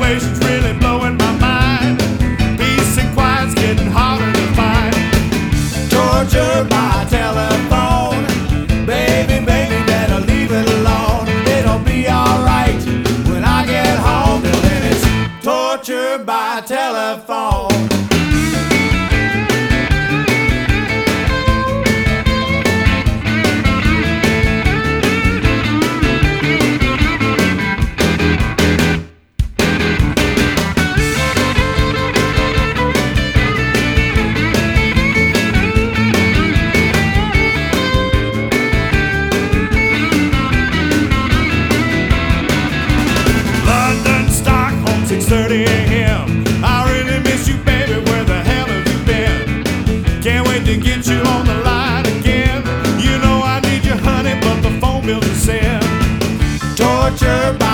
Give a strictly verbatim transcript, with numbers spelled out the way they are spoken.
situation's really blowing my mind. Peace and quiet's getting harder to find. Tortured by telephone. Baby, baby, better leave it alone. It'll be alright when I get home. Till then it's tortured by telephone. six thirty a m I really miss you, baby, where the hell have you been? Can't wait to get you on the line again. You know I need you, honey, but the phone bill's a sin. Tortured by